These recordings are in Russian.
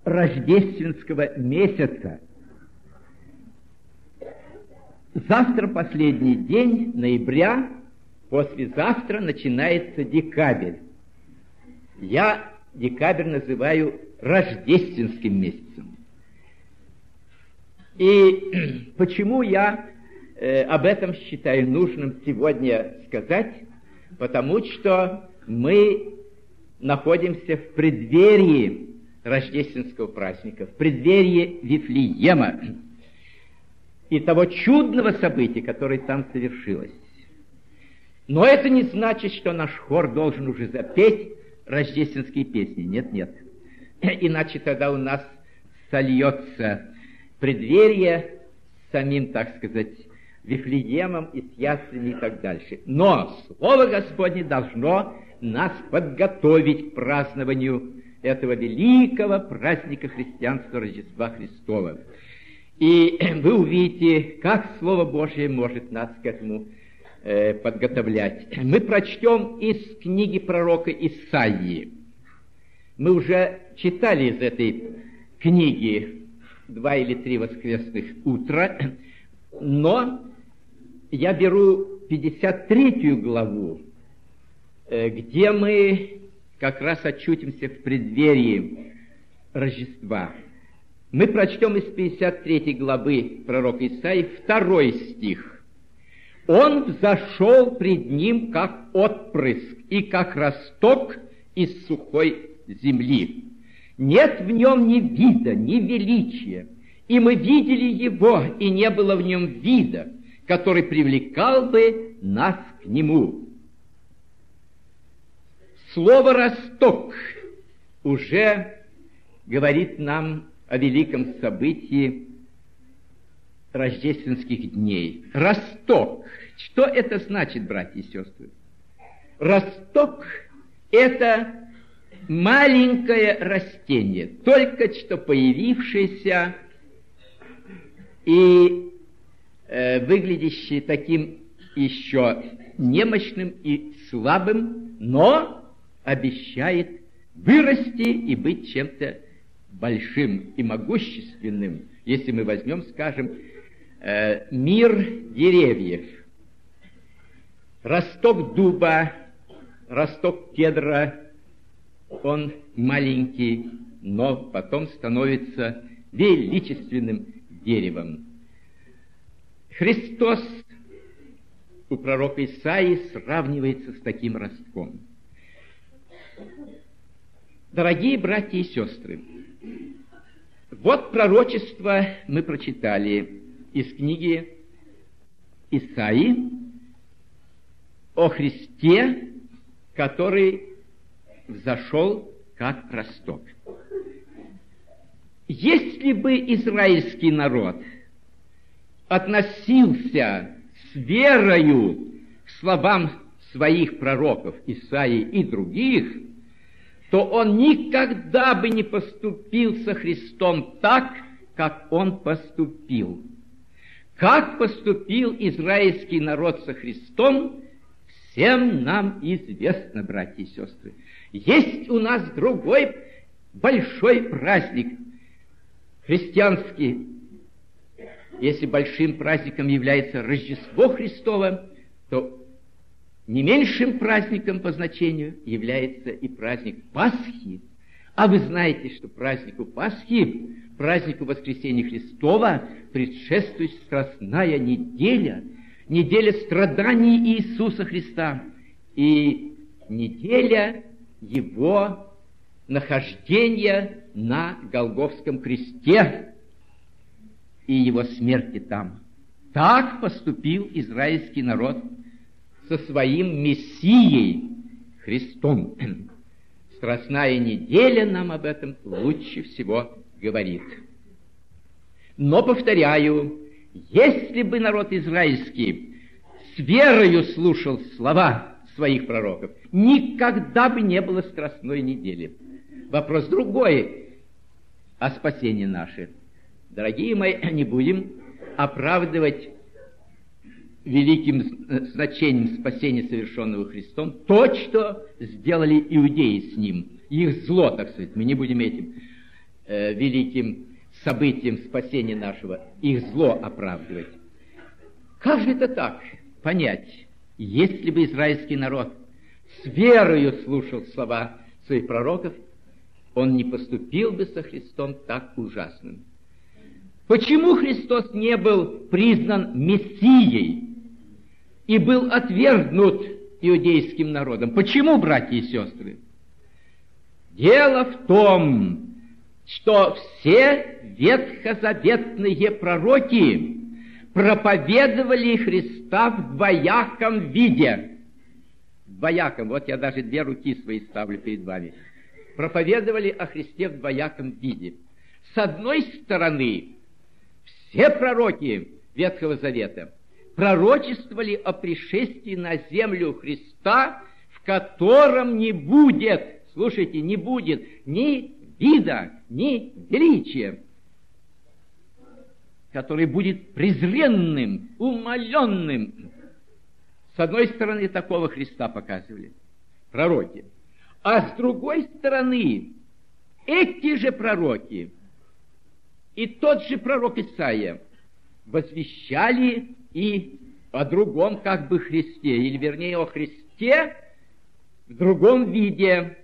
рождественского месяца. Завтра последний день ноября, послезавтра начинается декабрь. Я декабрь называю рождественским месяцем. И почему я об этом считаю нужным сегодня сказать? Потому что мы находимся в преддверии рождественского праздника, в преддверии Вифлеема и того чудного события, которое там совершилось. Но это не значит, что наш хор должен уже запеть рождественские песни. Нет, нет. Иначе тогда у нас сольется преддверие с самим, так сказать, Вифлеемом и с яслями и так дальше. Но Слово Господне должно нас подготовить к празднованию этого великого праздника христианства, Рождества Христова. И вы увидите, как Слово Божие может нас к этому подготовлять. Мы прочтем из книги пророка Исаии. Мы уже читали из этой книги 2 или 3 воскресных утра, но я беру 53 главу, где мы как раз очутимся в преддверии Рождества. Мы прочтем из 53 главы пророка Исаии 2 стих. «Он взошел пред ним, как отпрыск, и как росток из сухой земли. Нет в нем ни вида, ни величия, и мы видели его, и не было в нем вида, который привлекал бы нас к нему». Слово «росток» уже говорит нам о великом событии рождественских дней. Росток. Что это значит, братья и сестры? Росток – это маленькое растение, только что появившееся и выглядящее таким еще немощным и слабым, но обещает вырасти и быть чем-то большим и могущественным. Если мы возьмем, скажем, мир деревьев, росток дуба, росток кедра, он маленький, но потом становится величественным деревом. Христос у пророка Исаии сравнивается с таким ростком. Дорогие братья и сестры, вот пророчество мы прочитали из книги Исаии о Христе, который взошел как росток. Если бы израильский народ относился с верою к словам своих пророков Исаии и других, то он никогда бы не поступил со Христом так, как он поступил. Как поступил израильский народ со Христом, всем нам известно, братья и сестры. Есть у нас другой большой праздник христианский. Если большим праздником является Рождество Христово, то не меньшим праздником по значению является и праздник Пасхи. А вы знаете, что празднику Пасхи, празднику Воскресения Христова, предшествует страстная неделя, неделя страданий Иисуса Христа и неделя Его нахождения на Голгофском кресте и Его смерти там. Так поступил израильский народ со своим Мессией Христом. Страстная неделя нам об этом лучше всего говорит. Но, повторяю, если бы народ израильский с верою слушал слова своих пророков, никогда бы не было страстной недели. Вопрос другой о спасении наше. Дорогие мои, не будем оправдывать великим значением спасения, совершенного Христом, то, что сделали иудеи с Ним, их зло, так сказать, мы не будем этим великим событием спасения нашего, их зло оправдывать. Как же это так понять? Если бы израильский народ с верою слушал слова своих пророков, он не поступил бы со Христом так ужасным. Почему Христос не был признан Мессией и был отвергнут иудейским народом? Почему, братья и сестры? Дело в том, что все ветхозаветные пророки проповедовали Христа в двояком виде. Двояком. Вот я даже две руки свои ставлю перед вами. Проповедовали о Христе в двояком виде. С одной стороны, все пророки Ветхого Завета пророчествовали о пришествии на землю Христа, в котором не будет, слушайте, не будет ни вида, ни величия, который будет презренным, умаленным. С одной стороны, такого Христа показывали пророки. А с другой стороны, эти же пророки и тот же пророк Исаия возвещали и о другом как бы Христе, или вернее о Христе в другом виде,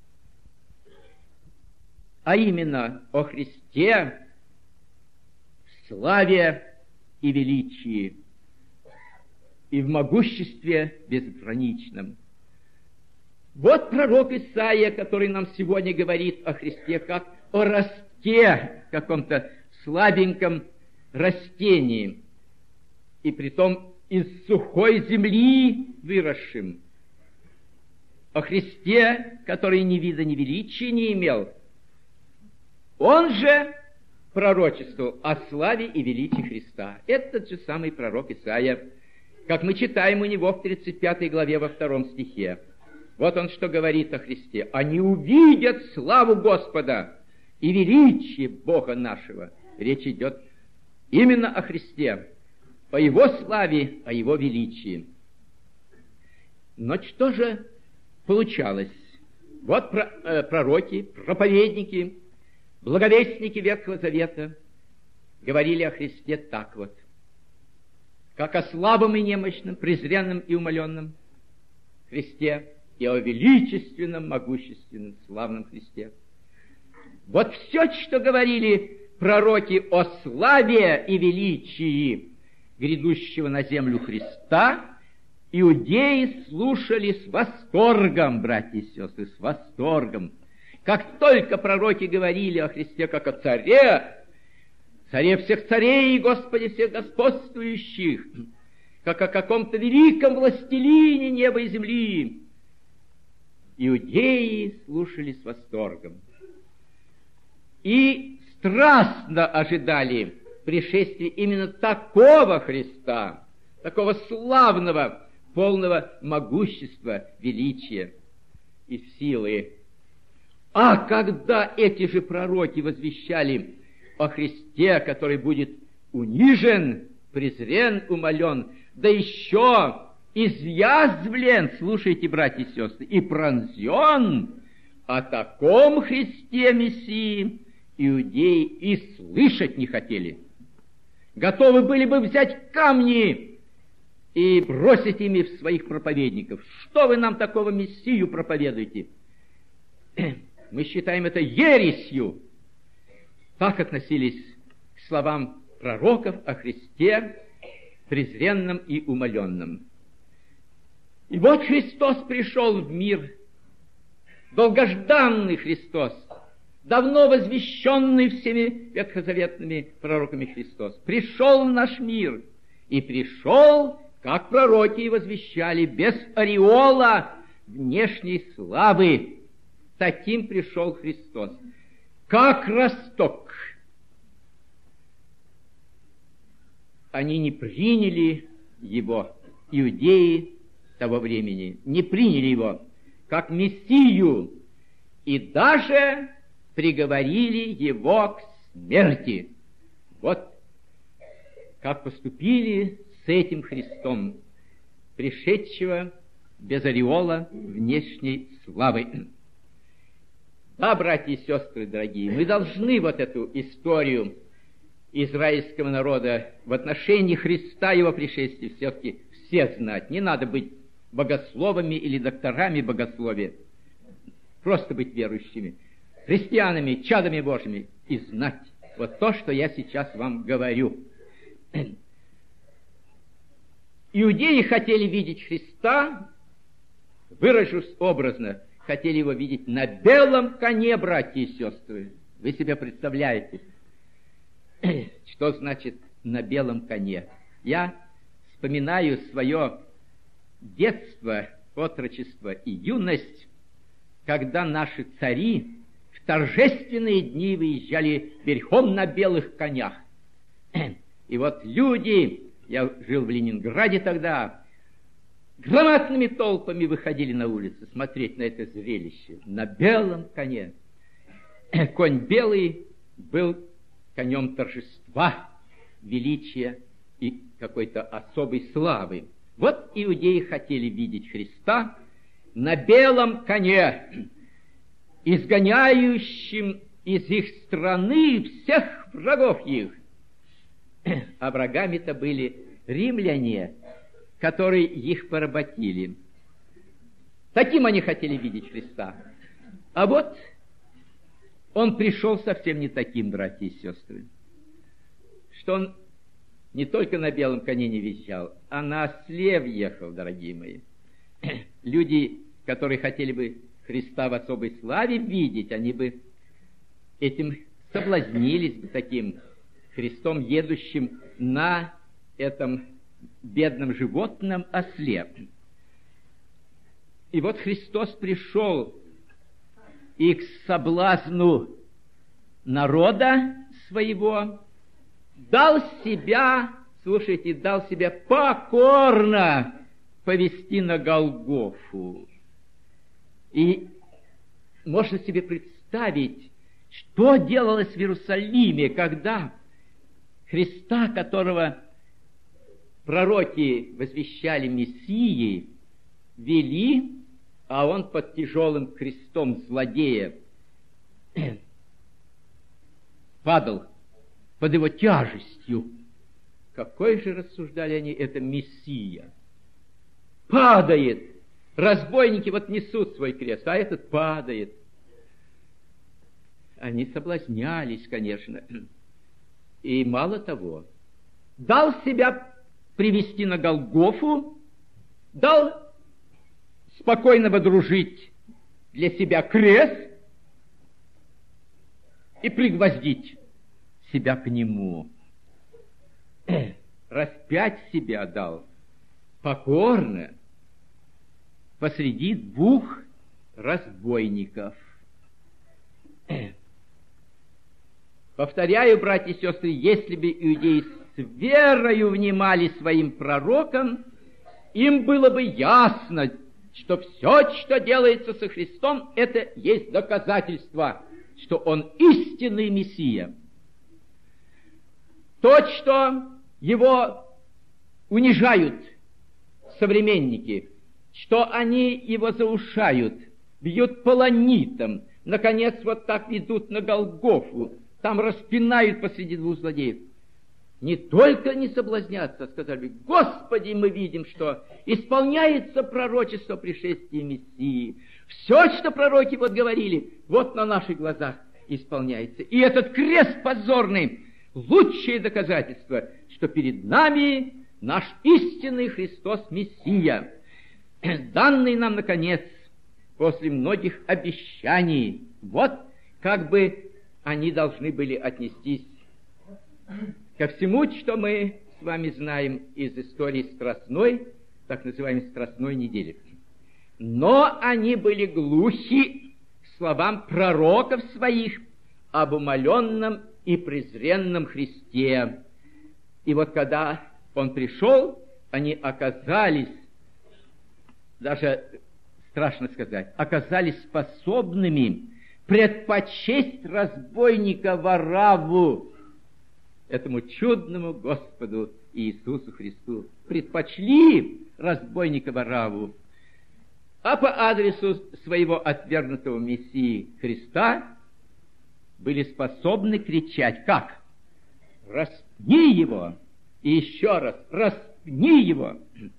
а именно о Христе в славе и величии, и в могуществе безграничном. Вот пророк Исаия, который нам сегодня говорит о Христе как о ростке, каком-то слабеньком растении, и притом из сухой земли выросшим. О Христе, который ни вида, ни величия не имел. Он же пророчествовал о славе и величии Христа. Этот же самый пророк Исаия, как мы читаем у него в 35 главе во 2 стихе. Вот он что говорит о Христе. «Они увидят славу Господа и величие Бога нашего». Речь идет именно о Христе, о Его славе, о Его величии. Но что же получалось? Вот пророки, проповедники, благовестники Ветхого Завета говорили о Христе так вот, как о слабом и немощном, презренном и умаленном Христе, и о величественном, могущественном, славном Христе. Вот все, что говорили пророки о славе и величии грядущего на землю Христа, иудеи слушали с восторгом, братья и сестры, с восторгом. Как только пророки говорили о Христе как о царе, царе всех царей и Господе всех господствующих, как о каком-то великом властелине неба и земли, иудеи слушали с восторгом и страстно ожидали пришествия именно такого Христа, такого славного, полного могущества, величия и силы. А когда эти же пророки возвещали о Христе, который будет унижен, презрен, умален, да еще изъязвлен, слушайте, братья и сестры, и пронзен, о таком Христе Мессии иудеи и слышать не хотели. Готовы были бы взять камни и бросить ими в своих проповедников. Что вы нам такого Мессию проповедуете? Мы считаем это ересью. Так относились к словам пророков о Христе, презренном и умаленном. И вот Христос пришел в мир, долгожданный Христос, давно возвещенный всеми ветхозаветными пророками Христос, пришел в наш мир, и пришел, как пророки и возвещали, без ореола внешней славы. Таким пришел Христос, как росток. Они не приняли его, иудеи того времени, не приняли его как Мессию, и даже приговорили его к смерти. Вот как поступили с этим Христом, пришедшего без ореола внешней славы. Да, братья и сестры дорогие, мы должны вот эту историю израильского народа в отношении Христа и его пришествия все-таки все знать. Не надо быть богословами или докторами богословия. Просто быть верующими, христианами, чадами Божьими и знать вот то, что я сейчас вам говорю. Иудеи хотели видеть Христа, выражусь образно, хотели его видеть на белом коне, братья и сестры. Вы себе представляете, что значит на белом коне? Я вспоминаю свое детство, отрочество и юность, когда наши цари в торжественные дни выезжали верхом на белых конях. И вот люди, я жил в Ленинграде тогда, громадными толпами выходили на улицы смотреть на это зрелище. На белом коне. Конь белый был конем торжества, величия и какой-то особой славы. Вот иудеи хотели видеть Христа на белом коне, изгоняющим из их страны всех врагов их. А врагами-то были римляне, которые их поработили. Таким они хотели видеть Христа. А вот он пришел совсем не таким, братья и сестры. Что он не только на белом коне не визжал, а на осле въехал, дорогие мои. Люди, которые хотели бы Христа в особой славе видеть, они бы этим соблазнились бы таким Христом, едущим на этом бедном животном осле. И вот Христос пришел и к соблазну народа своего дал себя, слушайте, дал себя покорно повести на Голгофу. И можно себе представить, что делалось в Иерусалиме, когда Христа, которого пророки возвещали Мессией, вели, а он под тяжелым крестом злодея падал под его тяжестью. Какой же, рассуждали они, это Мессия? Падает! Разбойники вот несут свой крест, а этот падает. Они соблазнялись, конечно. И мало того, дал себя привести на Голгофу, дал спокойно водружить для себя крест и пригвоздить себя к нему. Распять себя дал покорно посреди двух разбойников. Повторяю, братья и сестры, если бы иудеи с верою внимали своим пророкам, им было бы ясно, что все, что делается со Христом, это есть доказательство, что Он истинный Мессия. То, что Его унижают современники, что они Его заушают, бьют полонитом, наконец вот так ведут на Голгофу, там распинают посреди двух злодеев. Не только не соблазняться, сказали, Господи, мы видим, что исполняется пророчество пришествия Мессии. Все, что пророки вот говорили, вот на наших глазах исполняется. И этот крест позорный, лучшее доказательство, что перед нами наш истинный Христос Мессия, данный нам, наконец, после многих обещаний. Вот как бы они должны были отнестись ко всему, что мы с вами знаем из истории Страстной, так называемой Страстной недели. Но они были глухи к словам пророков своих об умоленном и презренном Христе. И вот когда Он пришел, они оказались, даже страшно сказать, оказались способными предпочесть разбойника Варавву этому чудному Господу Иисусу Христу. Предпочли разбойника Варавву. а по адресу своего отвергнутого Мессии Христа были способны кричать, как? «Распни его!» И еще раз, «Распни его!»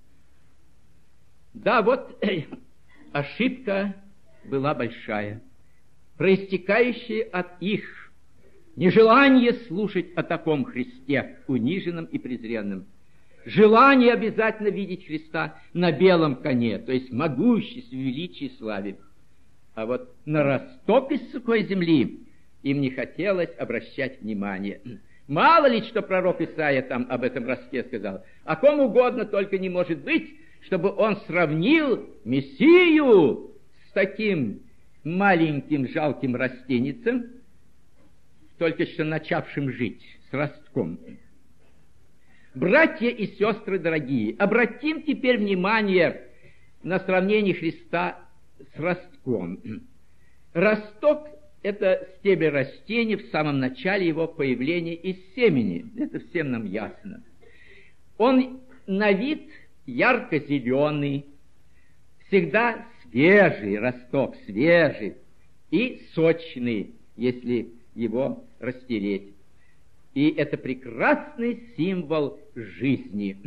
Да, вот ошибка была большая, проистекающая от их нежелания слушать о таком Христе, униженном и презренном. Желание обязательно видеть Христа на белом коне, то есть могуществе, величии, славе. А вот на росток из сухой земли им не хотелось обращать внимание. Мало ли, что пророк Исаия там об этом ростке сказал. О ком угодно только не может быть, чтобы он сравнил Мессию с таким маленьким жалким растеницем, только что начавшим жить, с ростком. Братья и сестры дорогие, обратим теперь внимание на сравнение Христа с ростком. Росток – это стебель растения в самом начале его появления из семени. Это всем нам ясно. Он на вид ярко-зеленый, всегда свежий росток, свежий и сочный, если его растереть. И это прекрасный символ жизни.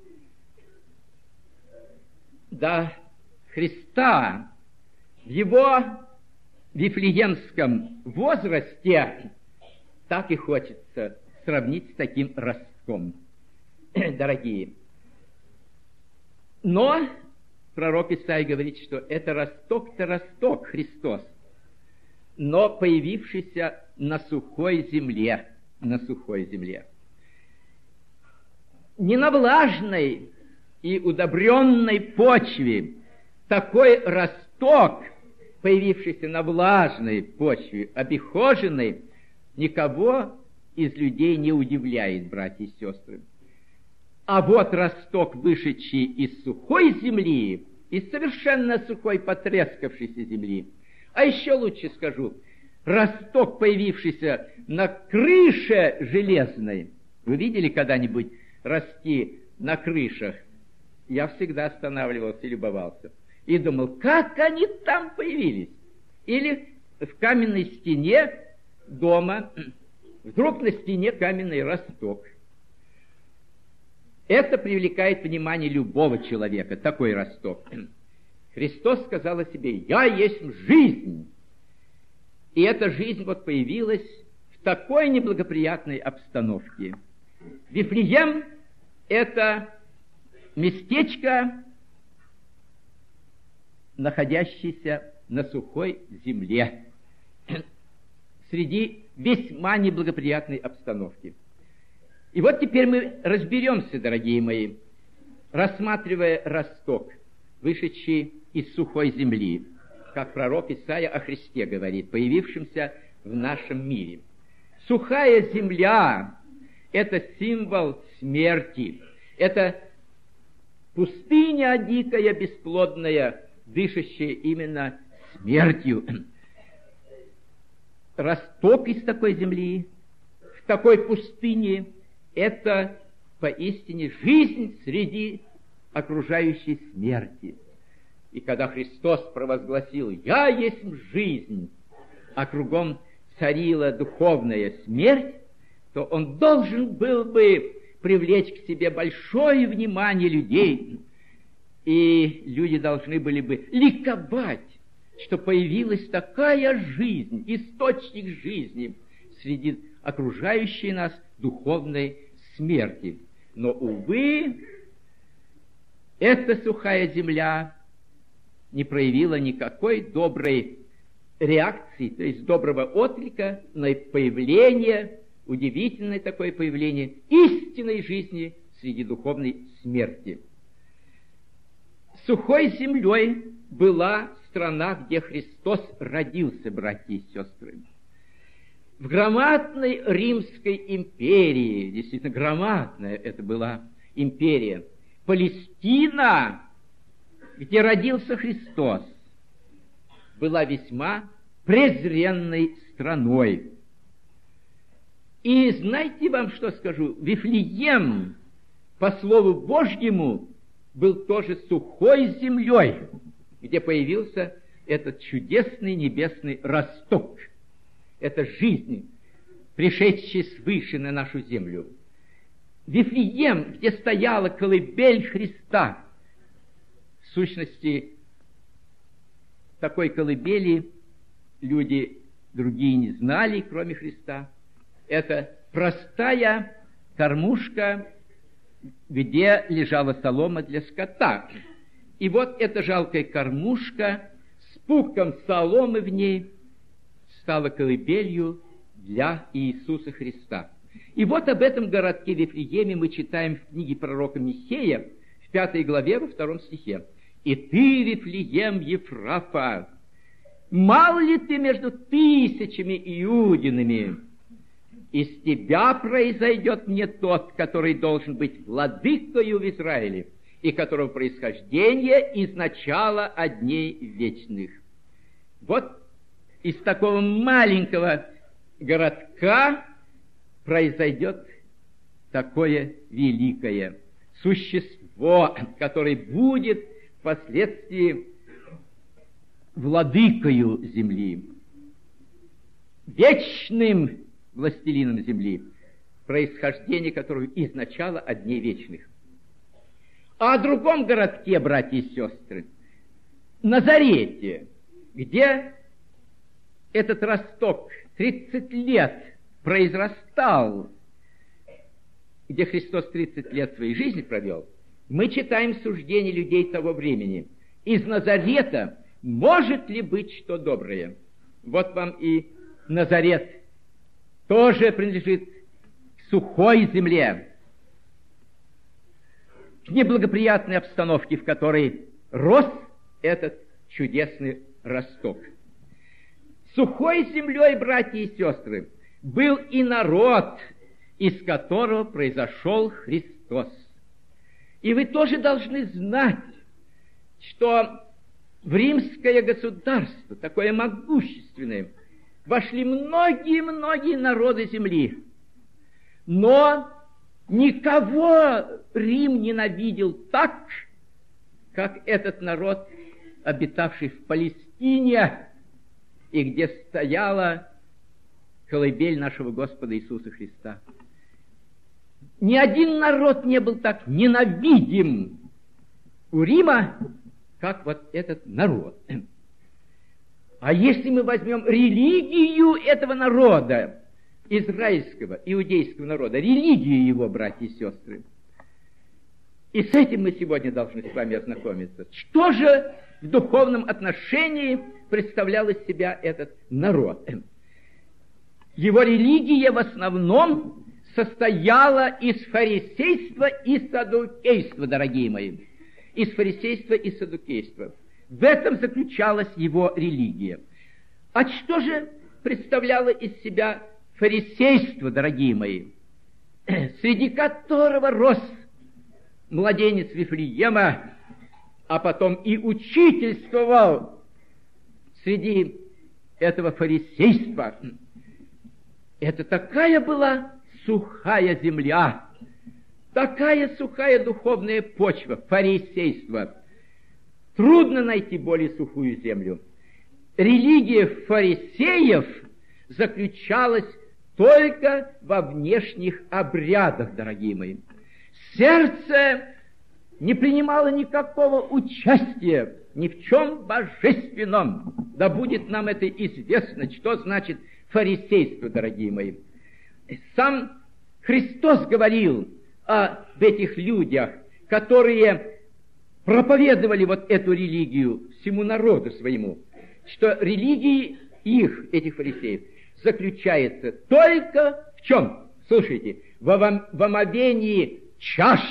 Да, Христа в его вифлеемском возрасте так и хочется сравнить с таким ростком, дорогие. Но пророк Исаия говорит, что это росток-то росток Христос, но появившийся на сухой земле, Не на влажной и удобренной почве такой росток, появившийся на влажной почве, обихоженной, никого из людей не удивляет, братья и сестры. А вот росток, вышедший из сухой земли, из совершенно сухой потрескавшейся земли, а еще лучше скажу, росток, появившийся на крыше железной. Вы видели когда-нибудь расти на крышах? Я всегда останавливался и любовался. И думал, как они там появились? Или в каменной стене дома, вдруг на стене каменный росток. Это привлекает внимание любого человека, такой росток. Христос сказал о себе: «Я есть жизнь». И эта жизнь вот появилась в такой неблагоприятной обстановке. Вифлеем – это местечко, находящееся на сухой земле, среди весьма неблагоприятной обстановки. И вот теперь мы разберемся, дорогие мои, рассматривая росток, вышедший из сухой земли, как пророк Исаия о Христе говорит, появившемся в нашем мире. Сухая земля – это символ смерти, это пустыня дикая, бесплодная, дышащая именно смертью. Росток из такой земли, в такой пустыне – это поистине жизнь среди окружающей смерти. И когда Христос провозгласил «Я есть жизнь», а кругом царила духовная смерть, то Он должен был бы привлечь к себе большое внимание людей, и люди должны были бы ликовать, что появилась такая жизнь, источник жизни среди окружающей нас духовной смерти. Но, увы, эта сухая земля не проявила никакой доброй реакции, то есть доброго отклика на появление, удивительное такое появление истинной жизни среди духовной смерти. Сухой землей была страна, где Христос родился, братья и сестры. В громадной Римской империи, действительно громадная это была империя, Палестина, где родился Христос, была весьма презренной страной. И знаете вам, что скажу? Вифлеем, по слову Божьему, был тоже сухой землей. где появился этот чудесный небесный росток. Это жизнь, пришедшая свыше на нашу землю. Вифлеем, где стояла колыбель Христа. В сущности, такой колыбели люди другие не знали, кроме Христа. Это простая кормушка, где лежала солома для скота. И вот эта жалкая кормушка с пухом соломы в ней стала колыбелью для Иисуса Христа. И вот об этом городке Вифлееме мы читаем в книге пророка Михея, в 5 главе, во 2 стихе. «И ты, Вифлеем Ефрафа, мал ли ты между тысячами иудинами? Из тебя произойдет мне тот, который должен быть владыкою в Израиле, и которого происхождение из начала от дней вечных». Вот из такого маленького городка произойдет такое великое существо, которое будет впоследствии владыкою земли, вечным властелином земли, происхождение которого из начала от дней вечных. А о другом городке, братья и сестры, Назарете, где этот росток 30 лет произрастал, где Христос 30 лет своей жизни провел, мы читаем суждения людей того времени. Из Назарета может ли быть что доброе? Вот вам и Назарет тоже принадлежит к сухой земле, к неблагоприятной обстановке, в которой рос этот чудесный росток. Сухой землей, братья и сестры, был и народ, из которого произошел Христос. И вы тоже должны знать, что в римское государство, такое могущественное, вошли многие-многие народы земли. Но никого Рим ненавидел так, как этот народ, обитавший в Палестине, и где стояла колыбель нашего Господа Иисуса Христа. Ни один народ не был так ненавидим у Рима, как вот этот народ. А если мы возьмем религию этого народа, израильского, иудейского народа, религию его, братья и сестры, и с этим мы сегодня должны с вами ознакомиться. Что же в духовном отношении представлял из себя этот народ? Его религия в основном состояла из фарисейства и саддукейства, дорогие мои. Из фарисейства и саддукейства. В этом заключалась его религия. А что же представляло из себя фарисейство, дорогие мои, среди которого рос младенец Вифлеема, а потом и учительствовал среди этого фарисейства? Это такая была сухая земля, такая сухая духовная почва, фарисейство. Трудно найти более сухую землю. Религия фарисеев заключалась только во внешних обрядах, дорогие мои. Сердце не принимало никакого участия ни в чем божественном. Да будет нам это известно, что значит фарисейство, дорогие мои. Сам Христос говорил об этих людях, которые проповедовали вот эту религию всему народу своему, что религия их, этих фарисеев, заключается только в чем? Слушайте, в омовении чаш,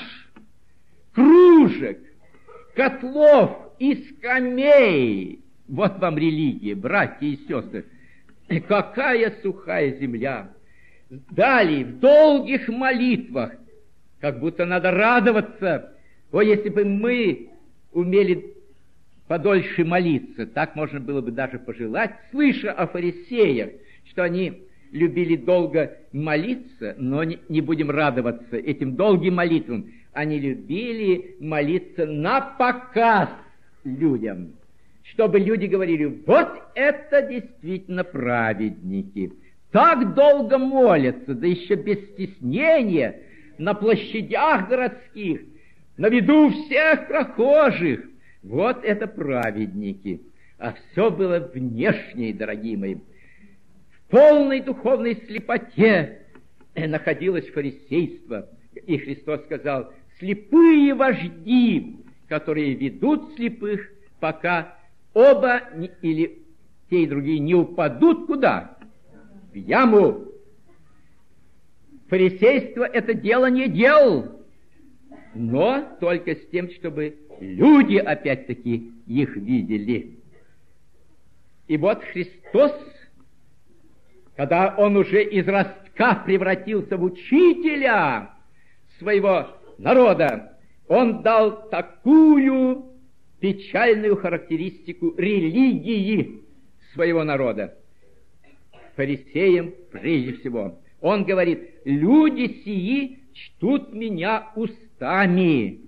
кружек, котлов и скамей. Вот вам религия, братья и сестры. Какая сухая земля! Далее, в долгих молитвах, как будто надо радоваться. О, если бы мы умели подольше молиться, так можно было бы даже пожелать, слыша о фарисеях, что они любили долго молиться, но не будем радоваться этим долгим молитвам. Они любили молиться на показ людям. чтобы люди говорили: вот это действительно праведники. Так долго молятся, да еще без стеснения, на площадях городских, на виду всех прохожих. Вот это праведники. А все было внешнее, дорогие мои. В полной духовной слепоте находилось фарисейство. И Христос сказал: слепые вожди, которые ведут слепых, пока оба или те и другие не упадут куда? В яму. Фарисейство это дело не делал, но только с тем, чтобы люди опять-таки их видели. И вот Христос, когда Он уже из ростка превратился в учителя своего народа, Он дал такую печальную характеристику религии своего народа. Фарисеям прежде всего. Он говорит: люди сии чтут меня устами,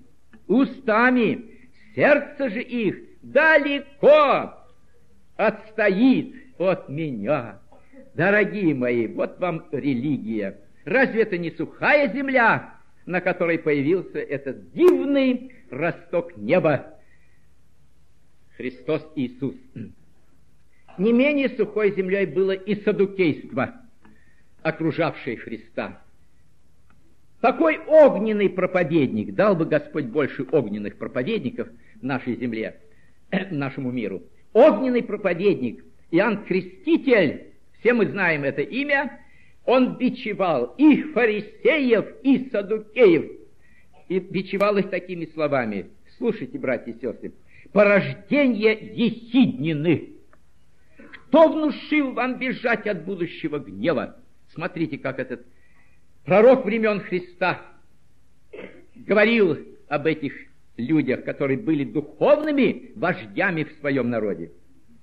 сердце же их далеко отстоит от меня. Дорогие мои, вот вам религия. Разве это не сухая земля, на которой появился этот дивный росток неба? Христос Иисус. Не менее сухой землей было и саддукейство, окружавшее Христа. Такой огненный проповедник, дал бы Господь больше огненных проповедников в нашей земле, нашему миру. Огненный проповедник Иоанн Креститель, все мы знаем это имя, он бичевал и фарисеев, и саддукеев, и бичевал их такими словами. Слушайте, братья и сестры: порождение ехиднины. Кто внушил вам бежать от будущего гнева? Смотрите, как этот пророк времен Христа говорил об этих людях, которые были духовными вождями в своем народе.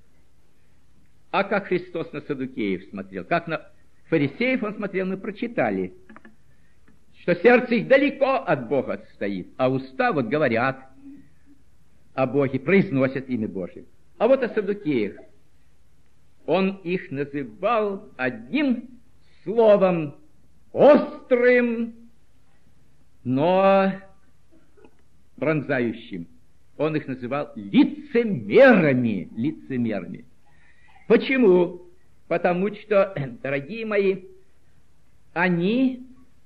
А как Христос на саддукеев смотрел, как на фарисеев он смотрел, мы прочитали, что сердце их далеко от Бога стоит, а уста вот говорят о Боге, произносят имя Божие. А вот о саддукеях. Он их называл одним словом, острым, но пронзающим. Он их называл лицемерами. Почему? Потому что, дорогие мои, они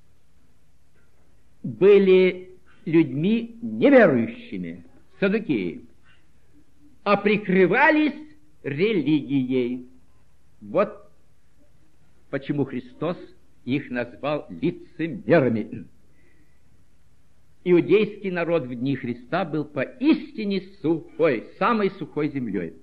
были людьми неверующими, саддукеи, а прикрывались религией. Вот почему Христос их назвал лицемерами. Иудейский народ в дни Христа был поистине сухой, самой сухой землей.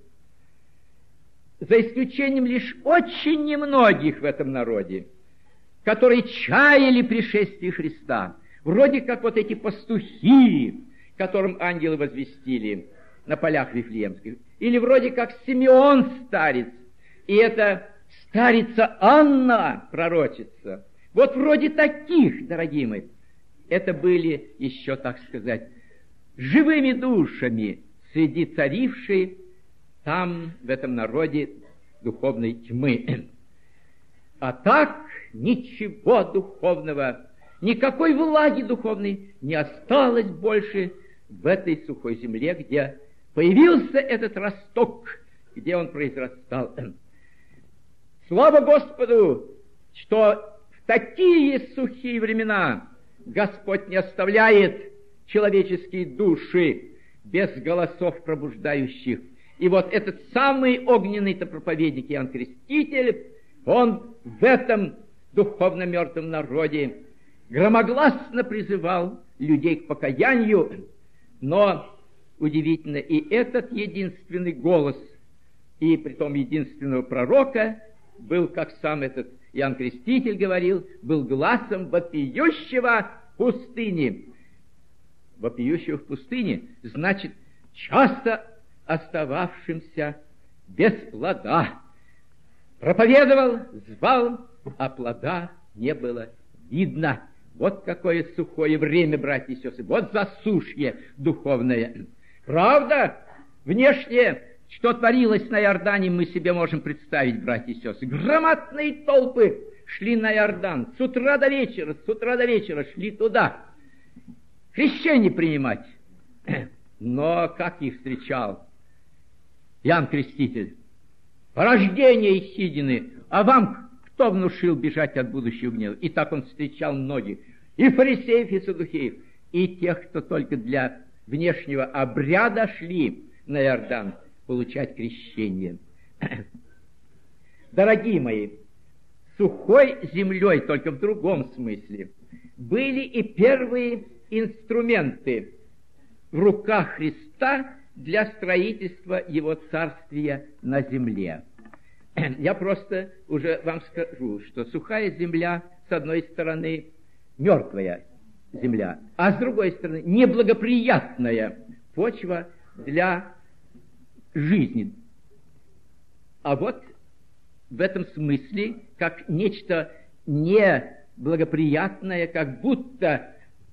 За исключением лишь очень немногих в этом народе, которые чаяли пришествие Христа, вроде как вот эти пастухи, которым ангелы возвестили на полях Вифлеемских, или вроде как Симеон старец, и это старица Анна, пророчица. Вот вроде таких, дорогие мои, это были еще, так сказать, живыми душами среди царившей там, в этом народе, духовной тьмы. А так ничего духовного, никакой влаги духовной не осталось больше в этой сухой земле, где появился этот росток, где он произрастал. Слава Господу, что в такие сухие времена Господь не оставляет человеческие души без голосов пробуждающих. И вот этот самый огненный-то проповедник Иоанн Креститель, он в этом духовно мертвом народе громогласно призывал людей к покаянию, но удивительно, и этот единственный голос, и притом единственного пророка, был, как сам этот Иоанн Креститель говорил, был гласом вопиющего в пустыне. Вопиющего в пустыне, значит, часто остававшимся без плода. Проповедовал, звал, а плода не было видно. Вот какое сухое время, братья и сестры, вот засушье духовное. Правда, внешне Что творилось на Иордане, мы себе можем представить, братья и сестры. Громадные толпы шли на Иордан с утра до вечера шли туда. Крещение принимать. Но как их встречал Иоанн Креститель? Порождение Исидины. А вам кто внушил бежать от будущего гнева? И так он встречал многих. И фарисеев, и саддукеев. И тех, кто только для внешнего обряда шли на Иордан получать крещение. Дорогие мои, сухой землей, только в другом смысле, были и первые инструменты в руках Христа для строительства Его Царствия на земле. Я просто уже вам скажу, что сухая земля, с одной стороны, мертвая земля, а с другой стороны, неблагоприятная почва для жизни. А вот в этом смысле, как нечто неблагоприятное, как будто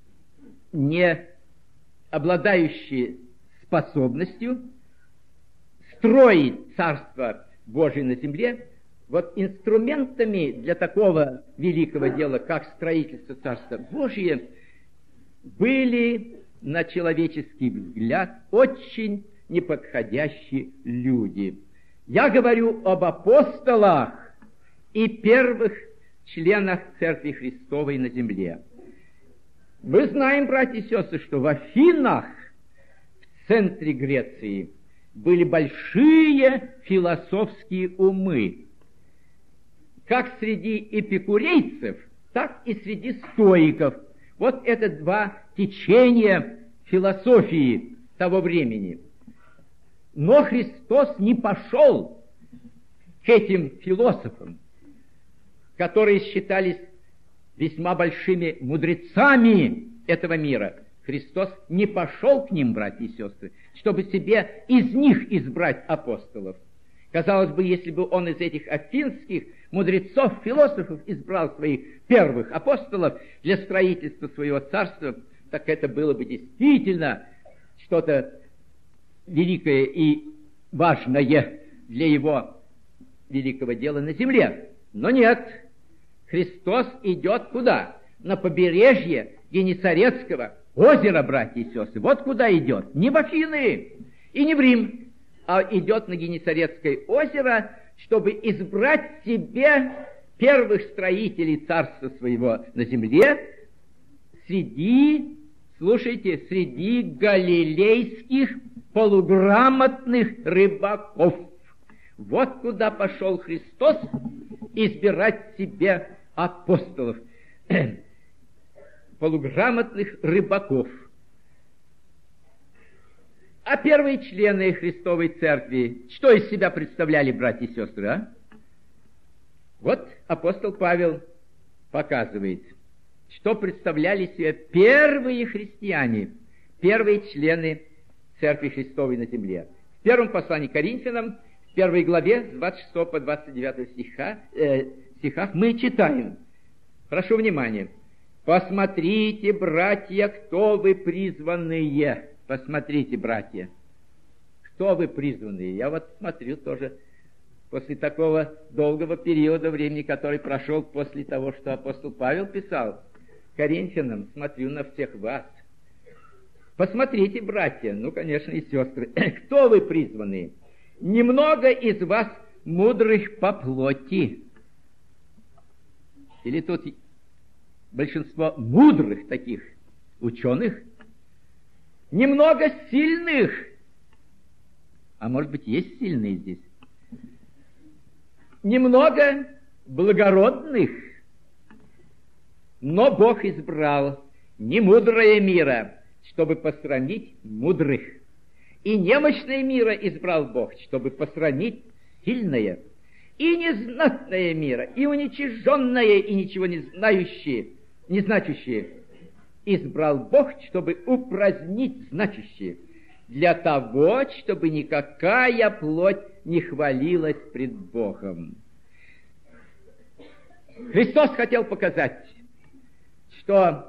не обладающее способностью строить Царство Божие на земле, вот инструментами для такого великого дела, как строительство Царства Божия, были на человеческий взгляд очень неподходящие люди. Я говорю об апостолах и первых членах Церкви Христовой на земле. Мы знаем, братья и сестры, что в Афинах, в центре Греции, были большие философские умы, как среди эпикурейцев, так и среди стоиков. Вот это два течения философии того времени. Но Христос не пошел к этим философам, которые считались весьма большими мудрецами этого мира. Христос не пошел к ним, братья и сестры, чтобы себе из них избрать апостолов. Казалось бы, если бы он из этих афинских мудрецов, философов избрал своих первых апостолов для строительства своего царства, так это было бы действительно что-то великое и важное для его великого дела на земле. Но нет, Христос идет куда? На побережье Генесарецкого озера, братья и сестры. Вот куда идет. Не в Афины и не в Рим, а идет на Генесарецкое озеро, чтобы избрать себе первых строителей царства своего на земле среди, слушайте, среди галилейских полуграмотных рыбаков. Вот куда пошел Христос избирать себе апостолов, полуграмотных рыбаков. А первые члены Христовой Церкви, что из себя представляли, братья и сестры, а? Вот апостол Павел показывает, что представляли себе первые христиане, первые члены Церкви Христовой на земле. В первом послании к Коринфянам, в первой главе, с 26 по 29 стихах мы читаем. Прошу внимания. «Посмотрите, братья, кто вы призванные». Посмотрите, братья, кто вы призванные. Я вот смотрю тоже после такого долгого периода времени, который прошел после того, что апостол Павел писал Коринфянам, смотрю на всех вас. Посмотрите, братья, ну, конечно, и сестры, кто вы призванные? Немного из вас мудрых по плоти. Или тут большинство мудрых таких ученых, немного сильных, а может быть, есть сильные здесь, немного благородных, но Бог избрал немудрое мира, чтобы посрамить мудрых, и немощное мира избрал Бог, чтобы посрамить сильное, и незнатное мира, и уничиженное, и ничего не знающее, не значащее избрал Бог, чтобы упразднить значащее, для того, чтобы никакая плоть не хвалилась пред Богом. Христос хотел показать, что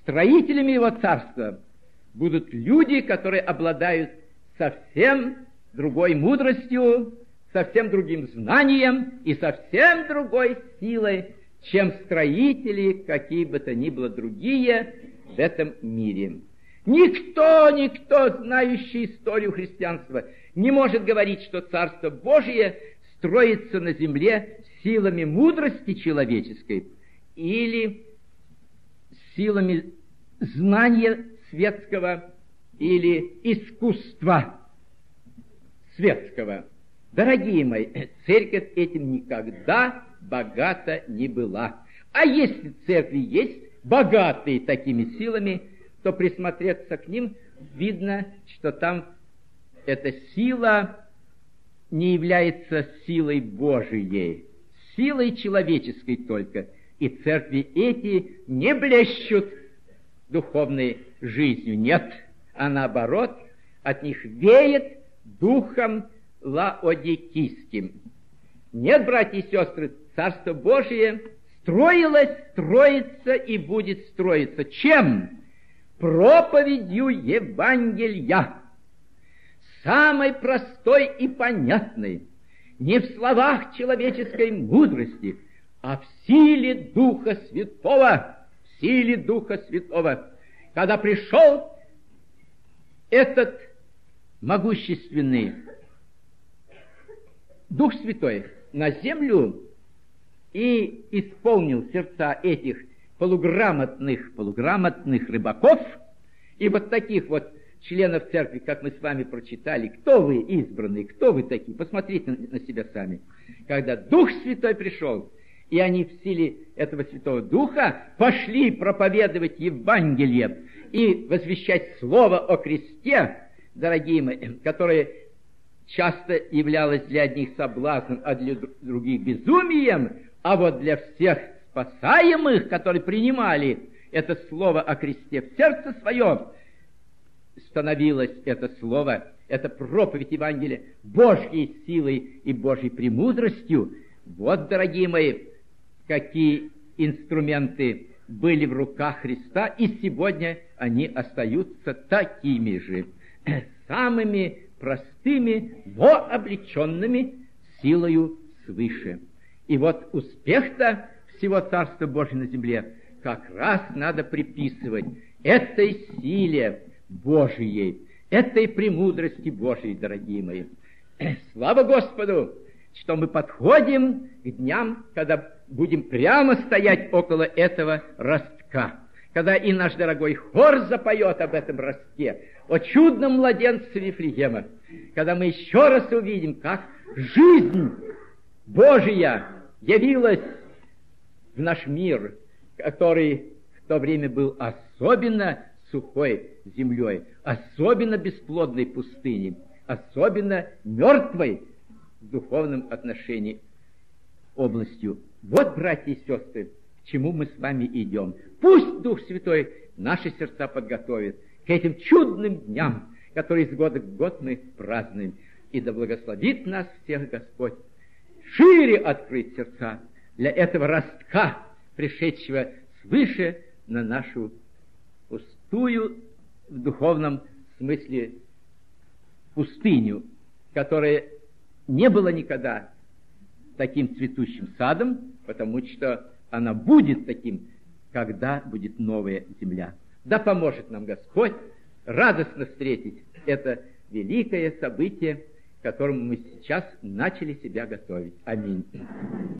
строителями Его Царства будут люди, которые обладают совсем другой мудростью, совсем другим знанием и совсем другой силой, чем строители, какие бы то ни было другие в этом мире. Никто, знающий историю христианства, не может говорить, что Царство Божие строится на земле силами мудрости человеческой или силами знания светского или искусства светского. Дорогие мои, церковь этим никогда богата не была. А если церкви есть богатые такими силами, то присмотреться к ним, видно, что там эта сила не является силой Божией, силой человеческой только. И церкви эти не блещут духовной жизнью. Нет, а наоборот, от них веет духом лаодикийским. Нет, братья и сестры, Царство Божие строилось, строится и будет строиться. Чем? Проповедью Евангелия. Самой простой и понятной. Не в словах человеческой мудрости, а в силе Духа Святого. В силе Духа Святого. Когда пришел этот могущественный Дух Святой на землю и исполнил сердца этих полуграмотных рыбаков и вот таких вот членов церкви, как мы с вами прочитали. Кто вы избранные, кто вы такие? Посмотрите на себя сами. Когда Дух Святой пришел, и они в силе этого Святого Духа пошли проповедовать Евангелие и возвещать Слово о кресте, дорогие мои, которое часто являлось для одних соблазном, а для других безумием, а вот для всех спасаемых, которые принимали это слово о кресте в сердце свое, становилось это слово, эта проповедь Евангелия Божьей силой и Божьей премудростью. Вот, дорогие мои, какие инструменты были в руках Христа, и сегодня они остаются такими же, самыми простыми, но облеченными силою свыше. И вот успех-то всего Царства Божьего на земле как раз надо приписывать этой силе Божией, этой премудрости Божией, дорогие мои. Слава Господу, что мы подходим к дням, когда будем прямо стоять около этого ростка, когда и наш дорогой хор запоет об этом ростке, о чудном младенце Вифлеема, когда мы еще раз увидим, как жизнь Божия явилась в наш мир, который в то время был особенно сухой землей, особенно бесплодной пустыней, особенно мертвой в духовном отношении областью. Вот, братья и сестры, к чему мы с вами идем. Пусть Дух Святой наши сердца подготовит к этим чудным дням, которые из года в год мы празднуем. И да благословит нас всех Господь шире открыть сердца для этого ростка, пришедшего свыше на нашу пустую в духовном смысле пустыню, которая не была никогда таким цветущим садом, потому что она будет таким, когда будет новая земля. Да поможет нам Господь радостно встретить это великое событие, к которому мы сейчас начали себя готовить. Аминь.